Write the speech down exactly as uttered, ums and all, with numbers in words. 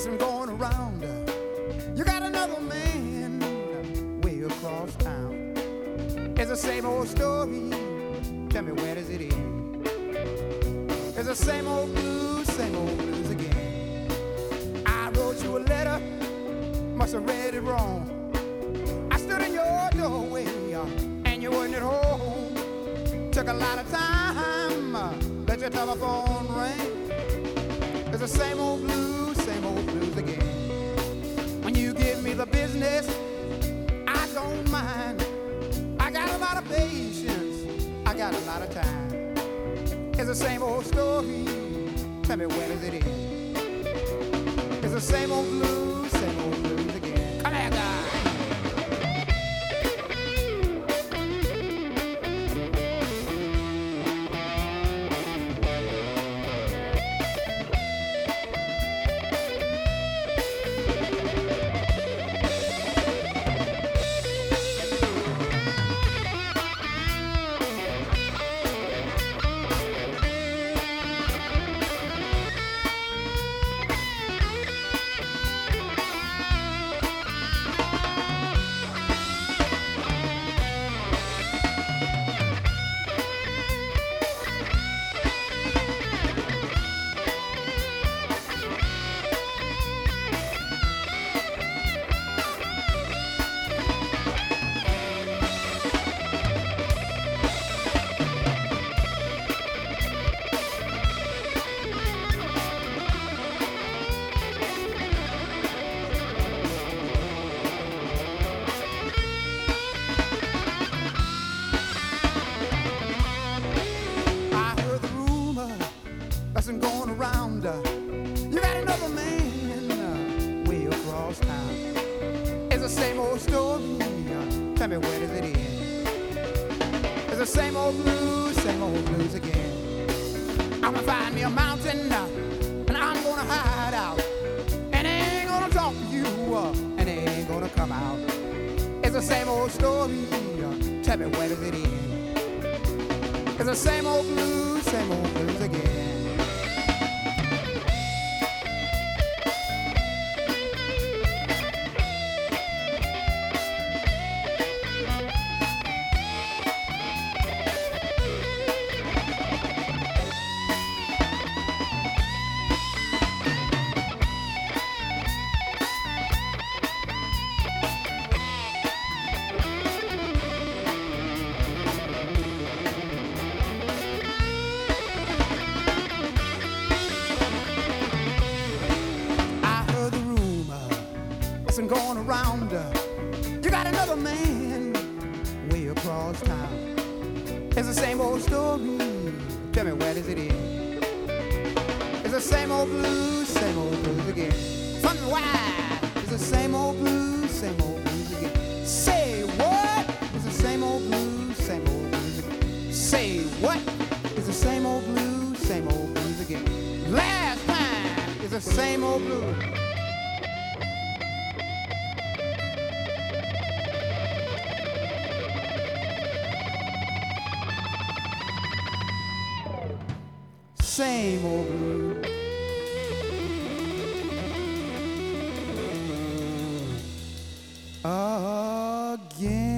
Listen, going around. You got another man way across town. It's the same old story. Tell me, where does it end? It's the same old blues, same old blues again. I wrote you a letter, must have read it wrong. I stood in your doorway and you weren't at home. Took a lot of time, uh, let your telephone ring. It's the same old blues, same old blues again. When you give me the business, I don't mind. I got a lot of patience, I got a lot of time. It's the same old story, tell me, where does it end? It's the same old blues, same old blues again. Come here, guys. Listen, going around. You got another man uh, way across town. It's the same old story. Uh, tell me, where does it end? It's the same old blues, same old blues again. I'm gonna find me a mountain uh, and I'm gonna hide out. And I ain't gonna talk to you uh, and I ain't gonna come out. It's the same old story. Uh, tell me, where does it end? It's the same old blues, same old blues again. Going around, uh, you got another man way across town. It's the same old story. Tell me, where does it end? It's the same old blues, same old blues again. Tell me why. It's the same old blues, same old blues again. Say what? It's the same old blues, same old blues again. Say what? It's the same old blues, same old blues again. Last time, it's the same old blues. Same old blue. Again.